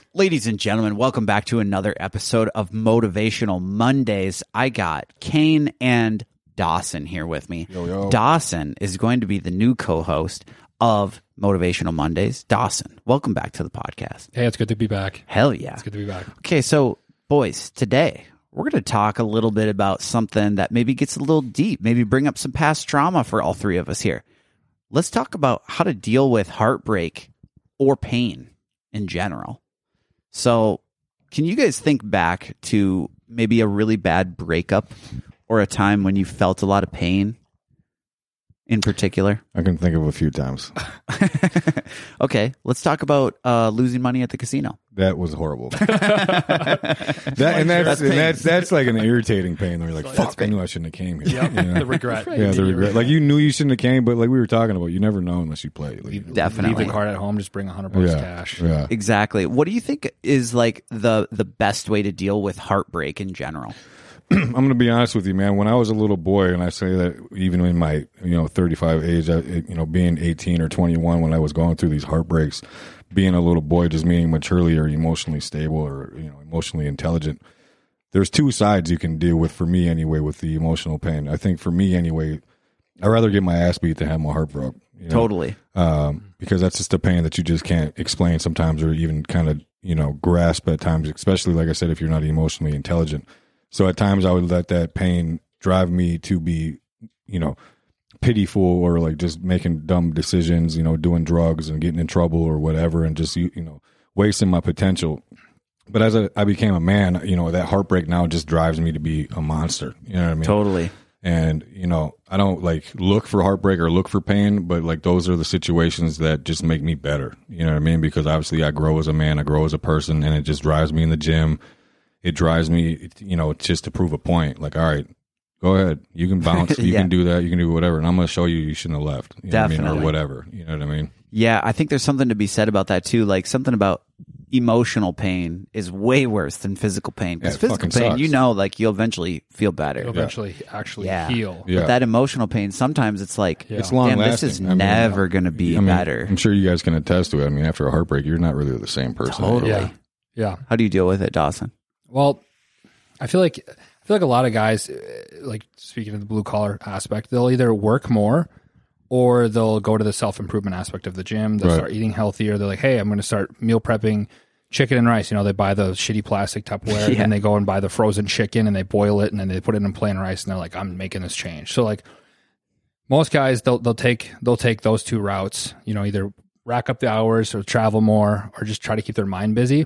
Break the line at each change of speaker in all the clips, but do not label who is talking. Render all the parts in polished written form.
Ladies and gentlemen, welcome back to another episode of Motivational Mondays. I got Kane and Dawson here with me.
Yo.
Dawson is going to be the new co-host of Motivational Mondays. Dawson, welcome back to the podcast.
Hey, it's good to be back.
Hell yeah.
It's good to be back.
Okay, so boys, today we're going to talk a little bit about something that maybe gets a little deep, maybe bring up some past trauma for all three of us here. Let's talk about how to deal with heartbreak or pain in general. So, can you guys think back to maybe a really bad breakup or a time when you felt a lot of pain in particular?
I can think of a few times.
Okay, let's talk about losing money at the casino.
That was horrible. That's like an irritating pain. Where you're like, fuck, I knew I shouldn't have came here.
Yep.
You know?
The regret.
Yeah, the regret. Like you knew you shouldn't have came, but like we were talking about, you never know unless you play. Like,
Definitely.
Leave the card at home, just bring $100 cash.
Yeah.
Exactly. What do you think is like the best way to deal with heartbreak in general?
I'm going to be honest with you, man. When I was a little boy, and I say that even in my 35 age, being 18 or 21, when I was going through these heartbreaks, being a little boy, just meaning maturely or emotionally stable or emotionally intelligent. There's two sides you can deal with, for me anyway, with the emotional pain. I think for me anyway, I'd rather get my ass beat than have my heart broke.
Totally.
Because that's just a pain that you just can't explain sometimes, or even kind of grasp at times, especially like I said, if you're not emotionally intelligent. So at times I would let that pain drive me to be, pitiful or like just making dumb decisions, doing drugs and getting in trouble or whatever, and just, wasting my potential. But as I became a man, that heartbreak now just drives me to be a monster. You know what I mean?
Totally.
And, I don't like look for heartbreak or look for pain, but like those are the situations that just make me better. You know what I mean? Because obviously I grow as a man, I grow as a person, and it just drives me in the gym. It drives me, just to prove a point. Like, all right, go ahead. You can bounce. You can do that. You can do whatever. And I'm going to show you shouldn't have left. You know what I mean? Or whatever. You know what I mean?
Yeah, I think there's something to be said about that too. Like something about emotional pain is way worse than physical pain. Because physical pain,
sucks.
you'll eventually feel better.
You'll eventually actually heal.
Yeah.
But that emotional pain, sometimes it's like,
it's long lasting.
This is never going to be better.
I'm sure you guys can attest to it. I mean, after a heartbreak, you're not really the same person.
Totally.
Yeah.
How do you deal with it, Dawson?
Well, I feel like a lot of guys, like speaking of the blue collar aspect, they'll either work more or they'll go to the self-improvement aspect of the gym. They'll start eating healthier. They're like, hey, I'm going to start meal prepping chicken and rice. They buy the shitty plastic Tupperware and then they go and buy the frozen chicken and they boil it and then they put it in plain rice and they're like, I'm making this change. So like most guys, they'll take those two routes, either rack up the hours or travel more or just try to keep their mind busy.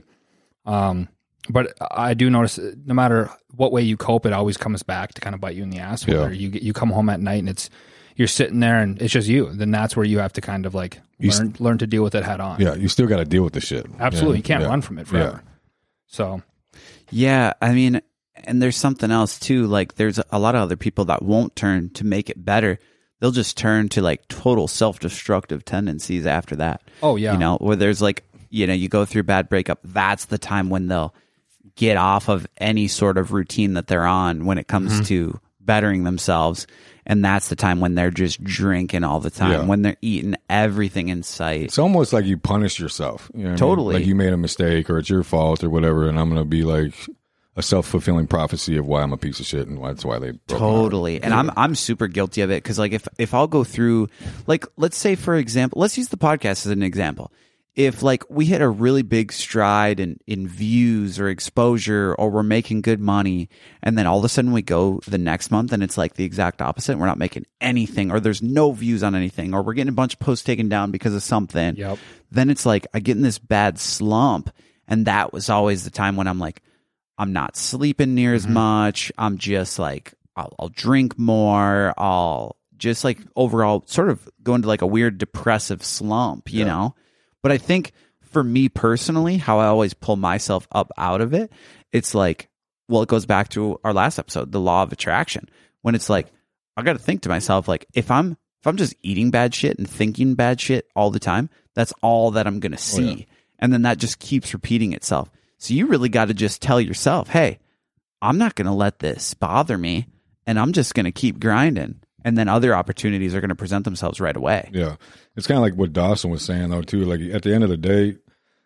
But I do notice no matter what way you cope, it always comes back to kind of bite you in the ass. Whether you come home at night and you're sitting there and it's just you, then that's where you have to kind of like learn to deal with it head on.
Yeah, you still got to deal with the shit.
Absolutely. You can't run from it forever. Yeah. So.
Yeah, I mean, and there's something else too. Like there's a lot of other people that won't turn to make it better. They'll just turn to like total self-destructive tendencies after that.
Oh, yeah.
Where there's like, you go through a bad breakup. That's the time when they'll get off of any sort of routine that they're on when it comes to bettering themselves. And that's the time when they're just drinking all the time, when they're eating everything in sight.
It's almost like you punish yourself. You know what
Totally.
I mean? Like you made a mistake or it's your fault or whatever. And I'm going to be like a self-fulfilling prophecy of why I'm a piece of shit and that's why they broke
Totally. And I'm super guilty of it. Cause like if I'll go through, like, let's say for example, let's use the podcast as an example. If like we hit a really big stride in views or exposure or we're making good money and then all of a sudden we go the next month and it's like the exact opposite. We're not making anything or there's no views on anything or we're getting a bunch of posts taken down because of something.
Yep.
Then it's like I get in this bad slump. And that was always the time when I'm like, I'm not sleeping near as much. I'm just like, I'll drink more. I'll just like overall sort of go into like a weird depressive slump, you know? But I think for me personally, how I always pull myself up out of it, it's like, well, it goes back to our last episode, the law of attraction, when it's like, I got to think to myself, like, if I'm just eating bad shit and thinking bad shit all the time, that's all that I'm going to see. Oh, yeah. And then that just keeps repeating itself. So you really got to just tell yourself, hey, I'm not going to let this bother me and I'm just going to keep grinding. And then other opportunities are going to present themselves right away.
Yeah. It's kind of like what Dawson was saying, though, too. Like, at the end of the day,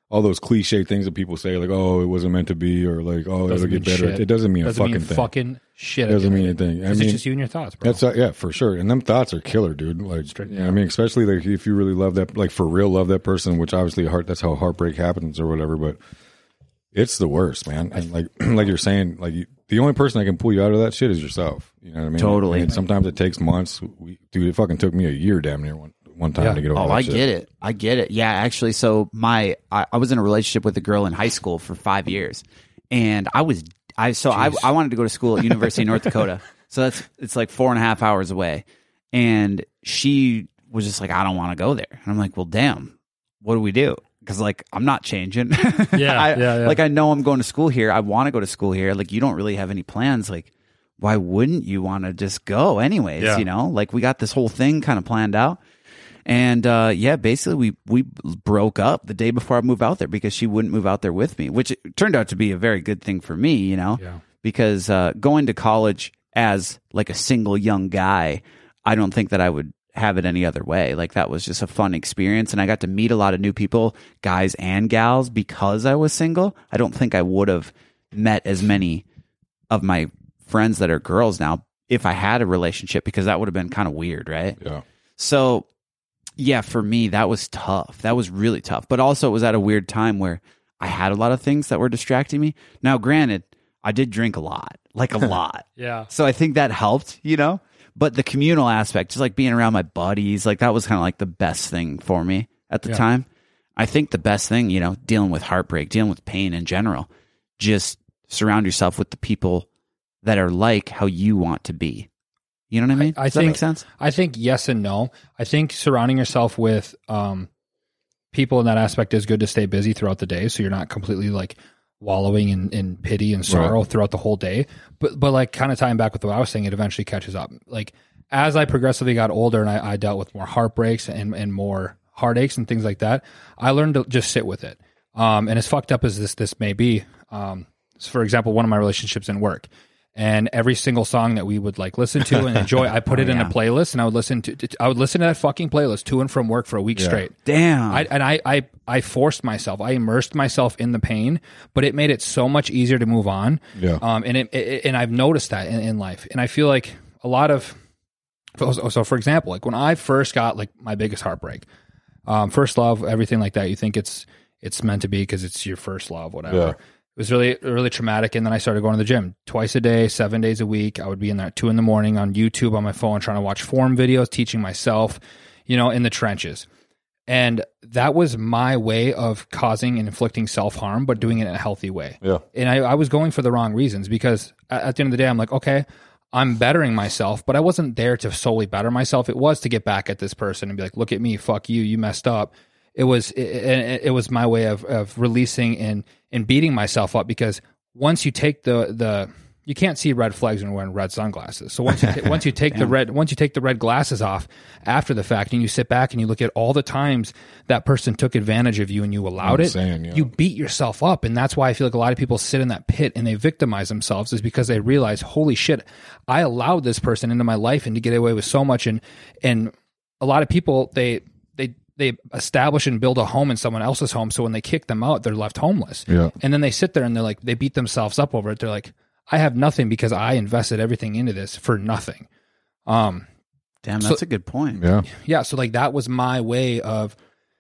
all those cliche things that people say, like, oh, it wasn't meant to be, or like, oh, it'll get better.
Shit.
It doesn't mean
doesn't
a fucking
mean
thing.
Fucking shit.
It doesn't mean anything. I mean,
it's just you and your thoughts, bro.
that's yeah, for sure. And them thoughts are killer, dude. Like,
Yeah.
I mean, especially like if you really love that, like for real, love that person, which obviously that's how heartbreak happens or whatever. But it's the worst, man. And like, like you're saying, like the only person that can pull you out of that shit is yourself. You know what I mean?
Totally.
And sometimes it takes months. Dude, it fucking took me a year, damn near one time to get over.
Oh,
that
I
shit.
get it. I get it. Yeah, actually, so I was in a relationship with a girl in high school for 5 years, and I wanted to go to school at University of North Dakota. So it's like 4.5 hours away, and she was just like, I don't want to go there, and I'm like, well, damn, what do we do? Because like I'm not changing.
Yeah.
Like I know I'm going to school here. I want to go to school here. Like you don't really have any plans. Like why wouldn't you want to just go anyways?
Yeah.
You know, like we got this whole thing kind of planned out. And basically we broke up the day before I moved out there because she wouldn't move out there with me, which turned out to be a very good thing for me, you know, because going to college as like a single young guy, I don't think that I would have it any other way. Like that was just a fun experience, and I got to meet a lot of new people, guys and gals, because I was single. I don't think I would have met as many of my friends that are girls now if I had a relationship, because that would have been kind of weird, right?
Yeah.
So yeah, for me, that was tough. That was really tough. But also it was at a weird time where I had a lot of things that were distracting me. Now, granted, I did drink a lot, like a lot.
Yeah.
So I think that helped, you know? But the communal aspect, just like being around my buddies, like that was kind of like the best thing for me at the time. I think the best thing, you know, dealing with heartbreak, dealing with pain in general, just surround yourself with the people that are like how you want to be. You know what I mean? Does that make sense?
I think yes and no. I think surrounding yourself with people in that aspect is good to stay busy throughout the day, so you're not completely like wallowing in pity and sorrow throughout the whole day. But like kind of tying back with what I was saying, it eventually catches up. Like as I progressively got older and I dealt with more heartbreaks and more heartaches and things like that, I learned to just sit with it. And as fucked up as this may be, so for example, one of my relationships in work, and every single song that we would like listen to and enjoy, I put it in a playlist, and I would listen to that fucking playlist to and from work for a week straight.
Damn.
I forced myself. I immersed myself in the pain, but it made it so much easier to move on.
Yeah.
And I've noticed that in life, and I feel like a lot of. So for example, like when I first got like my biggest heartbreak, first love, everything like that, you think it's meant to be because it's your first love, whatever.
Yeah.
It was really, really traumatic. And then I started going to the gym twice a day, 7 days a week. I would be in there at 2 a.m. on YouTube on my phone, trying to watch form videos, teaching myself, you know, in the trenches. And that was my way of causing and inflicting self-harm, but doing it in a healthy way.
Yeah.
And I was going for the wrong reasons, because at the end of the day, I'm like, okay, I'm bettering myself, but I wasn't there to solely better myself. It was to get back at this person and be like, look at me, fuck you, you messed up. It was my way of releasing and beating myself up, because once you take the you can't see red flags when you're wearing red sunglasses. So once you take the red glasses off after the fact, and you sit back and you look at all the times that person took advantage of you and you allowed it, you beat yourself up. And that's why I feel like a lot of people sit in that pit and they victimize themselves, is because they realize, holy shit, I allowed this person into my life and to get away with so much. And a lot of people, they establish and build a home in someone else's home. So when they kick them out, they're left homeless.
Yeah.
And then they sit there and they're like, they beat themselves up over it. They're like, I have nothing because I invested everything into this for nothing.
Damn, that's a good point.
Yeah.
Yeah. So like that was my way of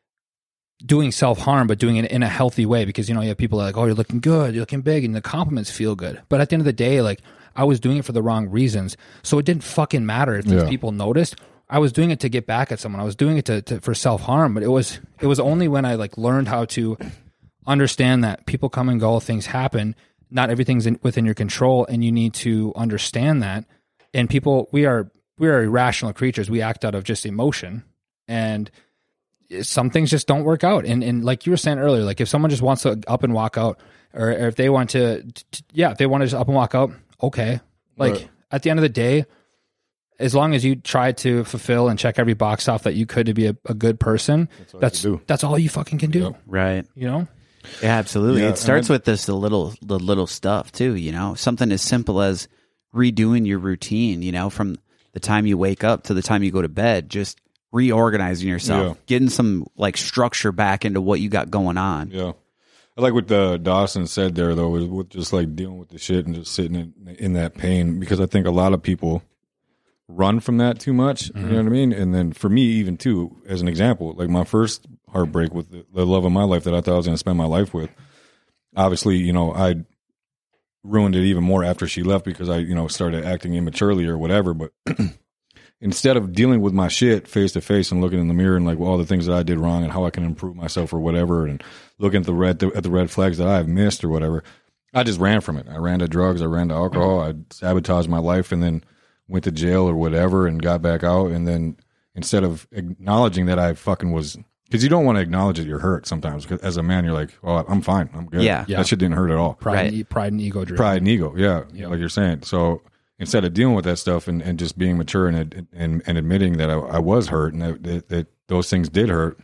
doing self-harm, but doing it in a healthy way, because, you know, you have people like, oh, you're looking good, you're looking big, and the compliments feel good. But at the end of the day, like I was doing it for the wrong reasons. So it didn't fucking matter if these people noticed. I was doing it to get back at someone. I was doing it for self-harm, but it was only when I like learned how to understand that people come and go, things happen, not everything's within your control, and you need to understand that. And people, we are irrational creatures. We act out of just emotion, and some things just don't work out. And like you were saying earlier, like if someone just wants to up and walk out, or if they want if they want to just up and walk out, okay. Like at the end of the day, as long as you try to fulfill and check every box off that you could to be a good person, that's all you fucking can do.
Yep.
Right.
You know?
Yeah, absolutely.
Yeah,
it starts with the little stuff too, you know, something as simple as redoing your routine, you know, from the time you wake up to the time you go to bed, just reorganizing yourself,
Yeah.
getting some like structure back into what you got going on.
Yeah. I like what Dawson said there, though, with just like dealing with the shit and just sitting in that pain, because I think a lot of people run from that too much. You know what I mean? And then for me, even too, as an example, like my first heartbreak with the love of my life that I thought I was going to spend my life with, obviously, you know, I ruined it even more after she left because I, you know, started acting immaturely or whatever. But instead of dealing with my shit face to face and looking in the mirror and like all the things that I did wrong and how I can improve myself or whatever, and looking at the red flags that I have missed or whatever, I just ran from it. I ran to drugs. I ran to alcohol. I sabotaged my life and then went to jail or whatever and got back out. And then instead of acknowledging that I fucking was, because you don't want to acknowledge that you're hurt sometimes. 'Cause as a man, you're like, oh, I'm fine. I'm good.
Yeah.
That shit didn't hurt at all.
Pride and ego driven.
Pride and ego. Yeah. Like you're saying. So instead of dealing with that stuff and just being mature and admitting that I was hurt and that those things did hurt,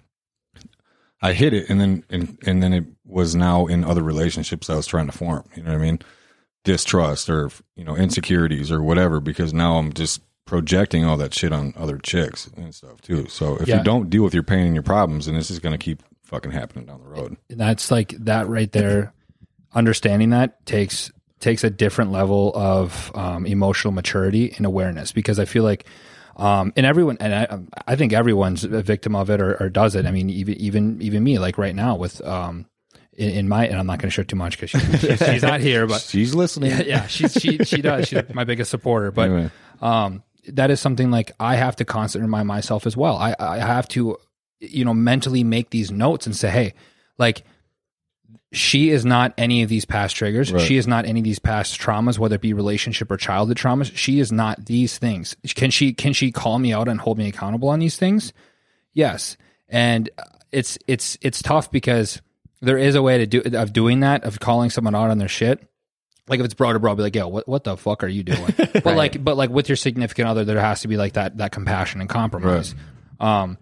I hid it, and then it was now in other relationships I was trying to form. You know what I mean? Distrust or, you know, insecurities or whatever, because now I'm just projecting all that shit on other chicks and stuff too. So if you don't deal with your pain and your problems, then this is going to keep fucking happening down the road.
That's like that right there. Understanding that takes a different level of emotional maturity and awareness, because I feel like and everyone, and I think everyone's a victim of it or does it. I mean, even me, like right now with in my, and I'm not going to share too much because she's not here, but
she's listening.
Yeah, she does. She's my biggest supporter. But anyway. That is something like I have to constantly remind myself as well. I have to, you know, mentally make these notes and say, hey, like, she is not any of these past triggers. Right. She is not any of these past traumas, whether it be relationship or childhood traumas. She is not these things. Can she call me out and hold me accountable on these things? Yes. And it's tough because there is a way of doing that, of calling someone out on their shit. Like if it's bro to bro, I'll be like, yo, what the fuck are you doing? But right. but with your significant other, there has to be like that compassion and compromise. Right.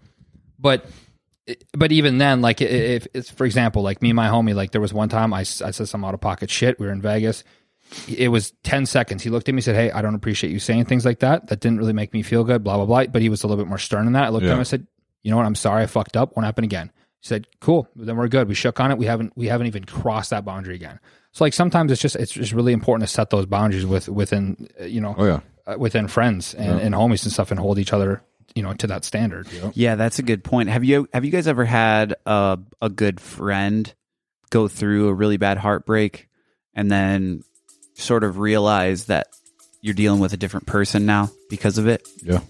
But even then, like if it's, for example, like me and my homie, like there was one time I said some out of pocket shit. We were in Vegas. It was 10 seconds. He looked at me and said, hey, I don't appreciate you saying things like that. That didn't really make me feel good, blah, blah, blah. But he was a little bit more stern than that. I looked at him and I said, you know what? I'm sorry. I fucked up. Won't happen again. He said, cool. Then we're good. We shook on it. We haven't even crossed that boundary again. So like sometimes it's just really important to set those boundaries within, you know, within friends and homies and stuff, and hold each other, you know, to that standard. You know?
Yeah, that's a good point. Have you guys ever had a good friend go through a really bad heartbreak and then sort of realize that you're dealing with a different person now because of it?
Yeah.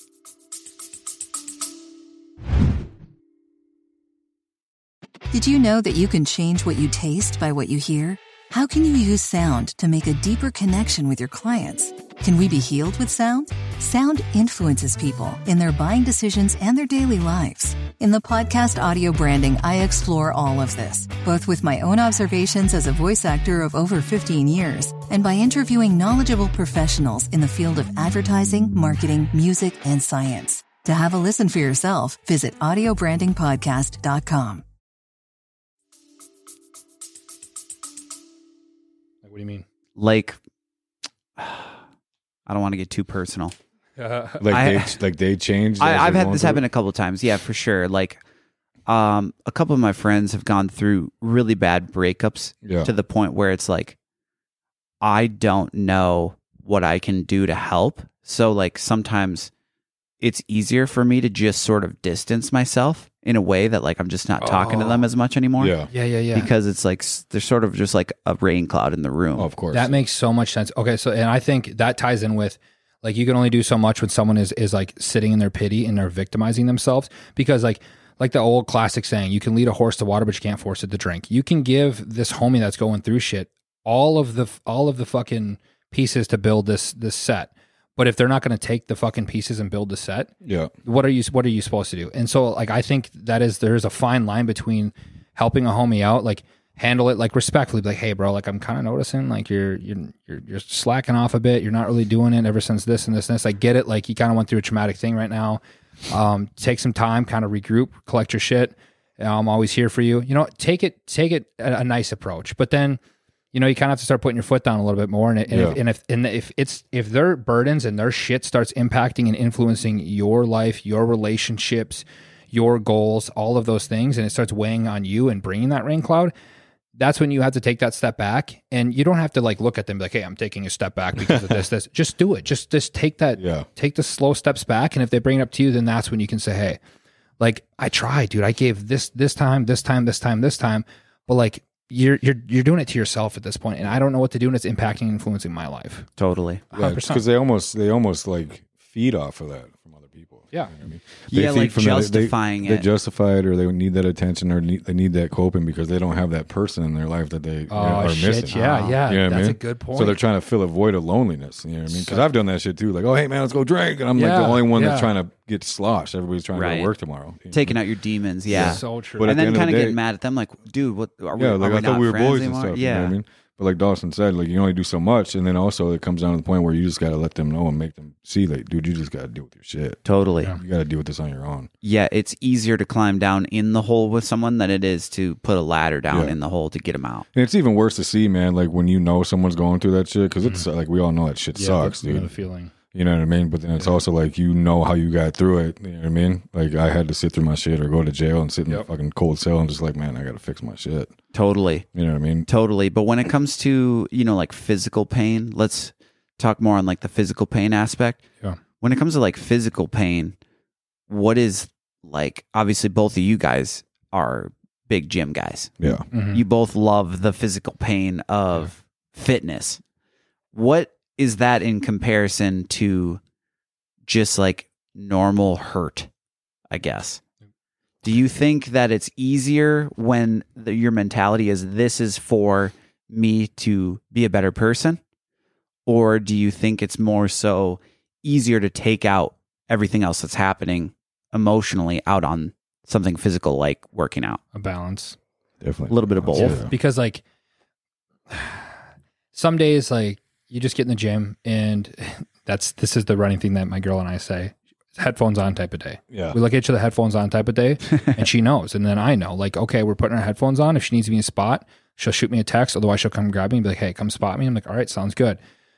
Did you know that you can change what you taste by what you hear? How can you use sound to make a deeper connection with your clients? Can we be healed with sound? Sound influences people in their buying decisions and their daily lives. In the podcast Audio Branding, I explore all of this, both with my own observations as a voice actor of over 15 years and by interviewing knowledgeable professionals in the field of advertising, marketing, music, and science. To have a listen for yourself, visit audiobrandingpodcast.com.
What do you mean?
Like, I don't want to get too personal.
They changed.
I've had this happen a couple of times. Yeah, for sure. Like, a couple of my friends have gone through really bad breakups to the point where it's like, I don't know what I can do to help. So like sometimes it's easier for me to just sort of distance myself in a way that like I'm just not talking to them as much anymore.
Yeah.
Because it's like there's sort of just like a rain cloud in the room.
Oh, of course.
That makes so much sense. Okay, so and I think that ties in with like you can only do so much when someone is like sitting in their pity and they're victimizing themselves, because like the old classic saying, you can lead a horse to water but you can't force it to drink. You can give this homie that's going through shit all of the fucking pieces to build this set. But if they're not going to take the fucking pieces and build the set, what are you supposed to do? And so, like, I think there's a fine line between helping a homie out, like handle it like respectfully, like, hey, bro, like I'm kind of noticing like you're slacking off a bit. You're not really doing it ever since this and this and this. I get it. Like you kind of went through a traumatic thing right now. Take some time, kind of regroup, collect your shit. I'm always here for you. You know, take it a nice approach, but then you know, you kind of have to start putting your foot down a little bit more. And if their burdens and their shit starts impacting and influencing your life, your relationships, your goals, all of those things, and it starts weighing on you and bringing that rain cloud, that's when you have to take that step back. And you don't have to like look at them and be like, hey, I'm taking a step back because of this. Just do it. Just take that, take the slow steps back. And if they bring it up to you, then that's when you can say, hey, like I tried, dude, I gave this time, but like, you're doing it to yourself at this point, and I don't know what to do, and it's impacting and influencing my life.
Totally.
Because they almost like feed off of that from other people.
Yeah.
You know what I mean?
Yeah, like justifying it.
They justify it, or they need that attention, or they need that coping because they don't have that person in their life that they are missing.
Yeah, yeah.
You know what I
That's
mean?
a good point.
So they're trying to fill a void of loneliness. You know what I mean? Because I've done that shit too. Like, oh, hey, man, let's go drink. And I'm like the only one that's trying to get sloshed. Everybody's trying to go to work tomorrow.
Taking out your demons. Yeah.
So true.
But
and then kind of
getting
getting mad at them like, dude, what are we?
Yeah, like
are we
I thought
not
we were
friends
boys
anymore?
and stuff.
Yeah.
You know what I mean? But like Dawson said, like you only do so much, and then also it comes down to the point where you just got to let them know and make them see, like, dude, you just got to deal with your shit.
Totally.
You got to deal with this on your own.
Yeah, it's easier to climb down in the hole with someone than it is to put a ladder down in the hole to get them out.
And it's even worse to see, man, like when you know someone's going through that shit, because it's like we all know that shit sucks, dude.
The feeling.
You know what I mean? But then it's also like you know how you got through it. You know what I mean? Like I had to sit through my shit or go to jail and sit in a fucking cold cell and just like, man, I got to fix my shit.
Totally.
You know what I mean?
Totally. But when it comes to, you know, like physical pain, let's talk more on like the physical pain aspect.
Yeah.
When it comes to like physical pain, what is like, obviously both of you guys are big gym guys.
Yeah.
Mm-hmm.
You both love the physical pain of fitness. What is that in comparison to just like normal hurt, I guess? Do you think that it's easier when your mentality is this is for me to be a better person? Or do you think it's more so easier to take out everything else that's happening emotionally out on something physical like working out?
A balance.
Definitely.
A little bit of both.
Yeah.
Because like some days like you just get in the gym and this is the running thing that my girl and I say, headphones on type of day.
Yeah.
We look at each other, headphones on type of day, and she knows. And then I know, like, okay, we're putting our headphones on. If she needs me in a spot, she'll shoot me a text. Otherwise, she'll come grab me and be like, hey, come spot me. I'm like, all right, sounds good.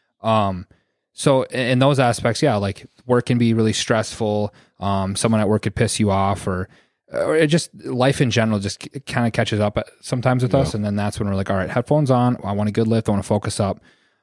So in those aspects, yeah, like work can be really stressful. Someone at work could piss you off, or it just life in general just kind of catches up sometimes with us. And then that's when we're like, all right, headphones on. I want a good lift. I want to focus up.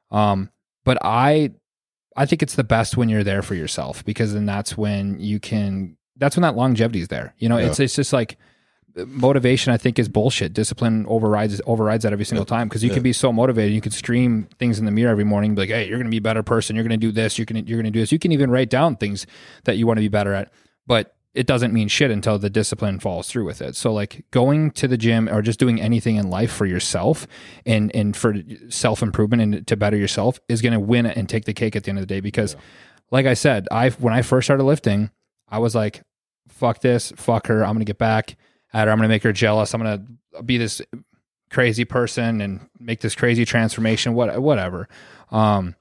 But I think it's the best when you're there for yourself, because then that's when that's when that longevity is there. You know, it's just like motivation, I think, is bullshit. Discipline overrides that every single time, because you can be so motivated. You could scream things in the mirror every morning, be like, hey, you're going to be a better person. You're going to do this. You're going to do this. You can even write down things that you want to be better at, but it doesn't mean shit until the discipline follows through with it. So like going to the gym or just doing anything in life for yourself and for self-improvement and to better yourself is going to win and take the cake at the end of the day. Because like I said, when I first started lifting, I was like, fuck this, fuck her. I'm going to get back at her. I'm going to make her jealous. I'm going to be this crazy person and make this crazy transformation, whatever. And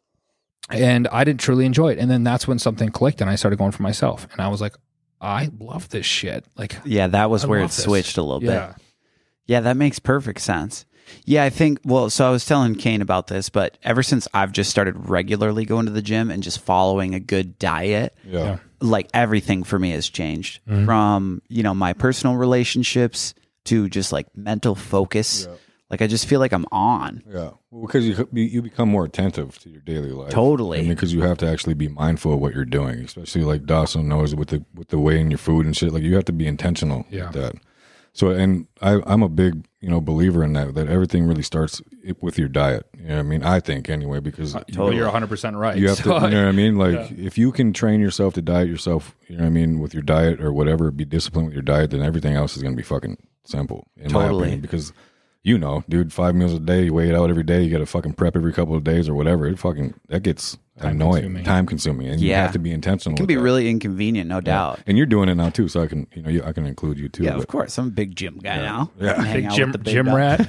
I didn't truly enjoy it. And then that's when something clicked and I started going for myself. And I was like, I love this shit. Like,
yeah, that was where it
this.
switched a little bit. Yeah, that makes perfect sense. Yeah, I think, so I was telling Kane about this, but ever since I've just started regularly going to the gym and just following a good diet, like everything for me has changed from, you know, my personal relationships to just like mental focus. Yeah. Like I just feel like I'm on.
Yeah, well, because you become more attentive to your daily life.
Totally.
I mean, because you have to actually be mindful of what you're doing, especially like Dawson knows with the way in your food and shit. Like you have to be intentional with that. So, and I'm a big believer in that everything really starts with your diet. You know what I mean? I think anyway, because
you're 100% right.
You have to, you know what I mean? Like if you can train yourself to diet yourself, you know what I mean, with your diet or whatever, be disciplined with your diet, then everything else is going to be fucking simple. In my opinion, because. Dude, 5 meals a day, you weigh it out every day, you got to fucking prep every couple of days or whatever. That gets annoying, time consuming, and you have to be intentional.
It can be really inconvenient, no doubt.
And you're doing it now too, so I can, I can include you too.
Yeah, of course. I'm a big gym guy now.
Yeah,
big gym rat.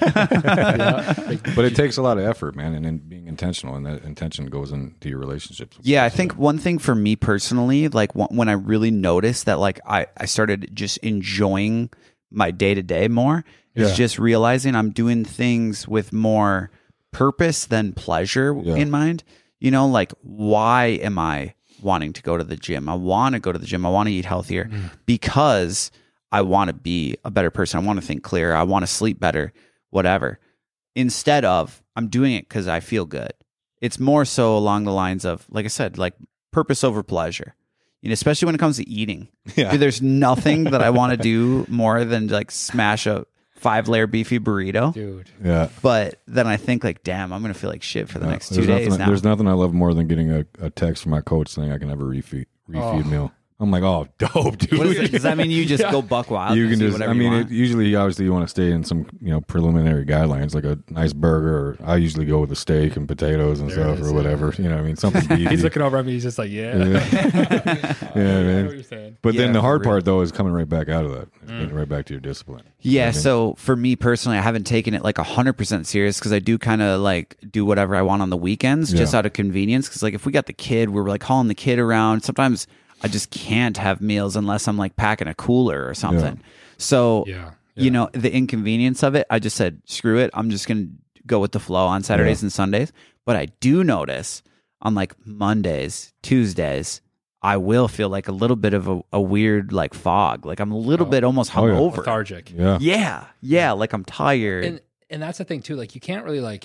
But it takes a lot of effort, man, and then being intentional, and that intention goes into your relationships.
Yeah, I think one thing for me personally, like when I really noticed that, like I started just enjoying my day to day more. It's just realizing I'm doing things with more purpose than pleasure in mind. You know, like, why am I wanting to go to the gym? I want to go to the gym. I want to eat healthier because I want to be a better person. I want to think clearer. I want to sleep better, whatever. Instead of, I'm doing it because I feel good. It's more so along the lines of, like I said, like purpose over pleasure. You know, especially when it comes to eating. Dude, there's nothing that I want to do more than like smash a 5-layer beefy burrito.
Dude.
Yeah.
But then I think like, damn, I'm going to feel like shit for the next 2 days now.
There's nothing I love more than getting a text from my coach saying I can have a refeed meal. I'm like, oh, dope, dude.
What is it? Does that mean you just go buck wild?
You can
just,
I mean, usually, obviously, you want to stay in some, preliminary guidelines, like a nice burger. Or I usually go with a steak and potatoes and stuff, or whatever. You know what I mean? Something beefy.
He's looking over at me. He's just like, yeah.
Yeah, man.
I know what you're saying.
But then the hard part, though, is coming right back out of that. Getting right back to your discipline.
Yeah,
I mean?
so for me personally, I haven't taken it like 100% serious because I do kind of like do whatever I want on the weekends just out of convenience. Because like if we got the kid, we're like hauling the kid around. Sometimes I just can't have meals unless I'm like packing a cooler or something. So, you know, the inconvenience of it, I just said, screw it. I'm just going to go with the flow on Saturdays and Sundays. But I do notice on like Mondays, Tuesdays, I will feel like a little bit of a weird like fog. Like I'm a little bit almost hungover.
Lethargic.
Yeah. Like I'm tired.
And that's the thing too. Like you can't really like,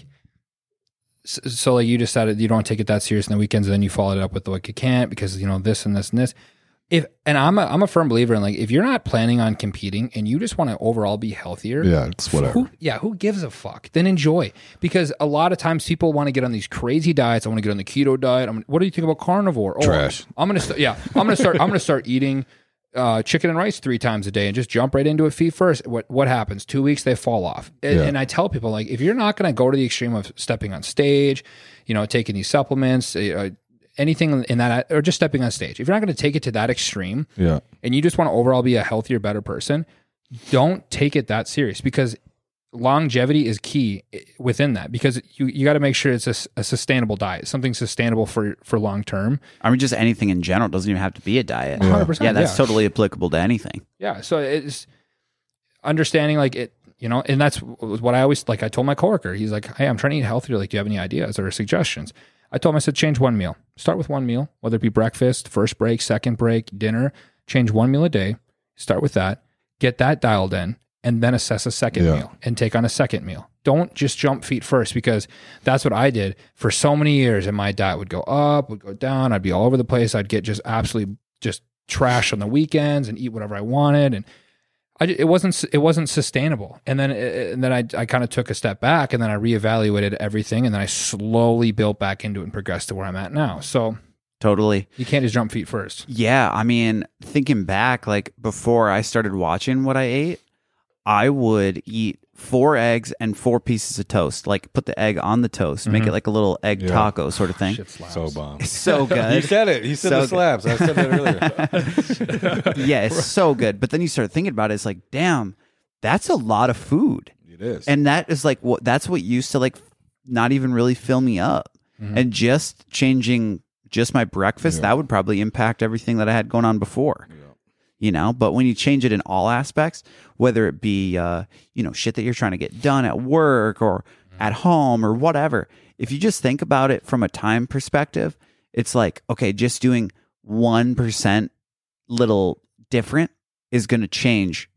so like you just said, you don't take it that serious on the weekends, and then you follow it up with like you can't because this and this and this. And I'm a firm believer in like if you're not planning on competing and you just want to overall be healthier,
it's whatever.
Who gives a fuck? Then enjoy, because a lot of times people want to get on these crazy diets. I want to get on the keto diet. What do you think about carnivore?
Trash.
I'm gonna start eating chicken and rice 3 times a day and just jump right into it feet first. What happens? 2 weeks they fall off. And I tell people like if you're not going to go to the extreme of stepping on stage, taking these supplements. Anything in that, or just stepping on stage. If you're not going to take it to that extreme, and you just want to overall be a healthier, better person, don't take it that serious, because longevity is key within that. Because you got to make sure it's a sustainable diet, something sustainable for long term.
I mean, just anything in general. It doesn't even have to be a diet.
100%.
Yeah, that's totally applicable to anything.
Yeah, so it's understanding like it. And that's what I always like. I told my coworker, he's like, "Hey, I'm trying to eat healthier. Like, do you have any ideas or suggestions?" I told him, I said, change one meal. Start with one meal, whether it be breakfast, first break, second break, dinner. Change one meal a day. Start with that. Get that dialed in, and then assess a second meal and take on a second meal. Don't just jump feet first, because that's what I did for so many years. And my diet would go up, would go down. I'd be all over the place. I'd get just absolutely just trash on the weekends and eat whatever I wanted. And it wasn't sustainable. And then I kind of took a step back, and then I reevaluated everything, and then I slowly built back into it and progressed to where I'm at now. So
totally,
you can't just jump feet first.
Yeah, I mean, thinking back, like before I started watching what I ate, I would eat 4 eggs and 4 pieces of toast. Like put the egg on the toast, make it like a little egg taco sort of thing.
Shit slaps.
So bomb.
It's so good.
You said it. You said
So
the slabs. I said that earlier.
Yeah, it's so good. But then you start thinking about it, it's like, damn, that's a lot of food.
It is.
And that is like that's what used to like not even really fill me up. And just changing just my breakfast, that would probably impact everything that I had going on before. But when you change it in all aspects, whether it be, shit that you're trying to get done at work or at home or whatever, if you just think about it from a time perspective, it's like, okay, just doing 1% little different is going to change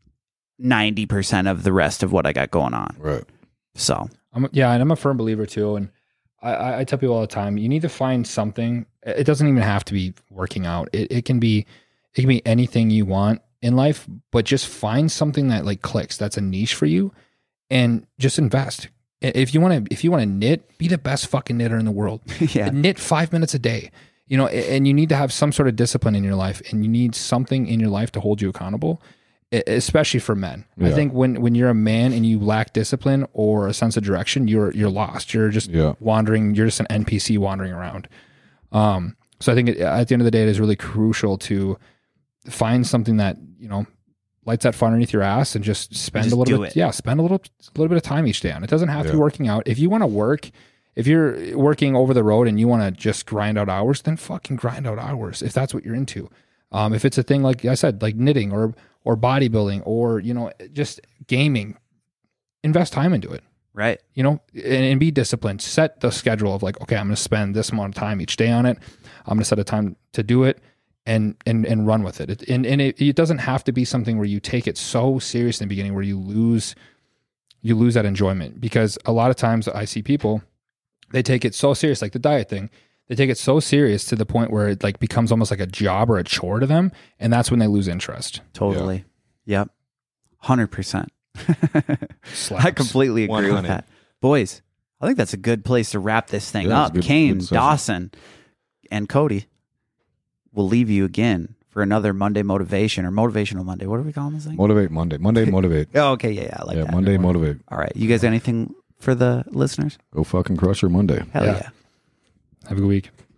90% of the rest of what I got going on.
Right.
So,
and I'm a firm believer too. And I tell people all the time, you need to find something. It doesn't even have to be working out. It can be anything you want in life, but just find something that like clicks. That's a niche for you, and just invest. If you want to knit, be the best fucking knitter in the world. Knit 5 minutes a day, and you need to have some sort of discipline in your life, and you need something in your life to hold you accountable, especially for men. I think when you're a man and you lack discipline or a sense of direction, you're lost. You're just wandering. You're just an NPC wandering around. So I think at the end of the day, it is really crucial to find something that, lights that fire underneath your ass, and just spend a little bit. Yeah. Spend a little bit of time each day on it. It doesn't have to be working out. If you want to work, if you're working over the road and you want to just grind out hours, then fucking grind out hours. If that's what you're into. If it's a thing, like I said, like knitting or bodybuilding or, just gaming, invest time into it.
Right.
You know, and be disciplined. Set the schedule of like, okay, I'm going to spend this amount of time each day on it. I'm going to set a time to do it and run with it. It doesn't have to be something where you take it so serious in the beginning where you lose that enjoyment, because a lot of times I see people, they take it so serious, like the diet thing. They take it so serious to the point where it like becomes almost like a job or a chore to them. And that's when they lose interest.
Totally. Yep. 100%.
Slaps.
I completely agree
100.
with that. Boys, I think that's a good place to wrap this thing
Yeah,
up.
it's a good
Kane,
session.
Dawson, and Cody, we'll leave you again for another Monday Motivation or Motivational Monday. What are we calling this thing?
Motivate Monday. Monday motivate.
Oh, okay. Yeah, I like that.
Monday motivate.
All right. You guys, anything for the listeners?
Go fucking crush your Monday.
Hell
Yeah.
yeah.
Have a good week.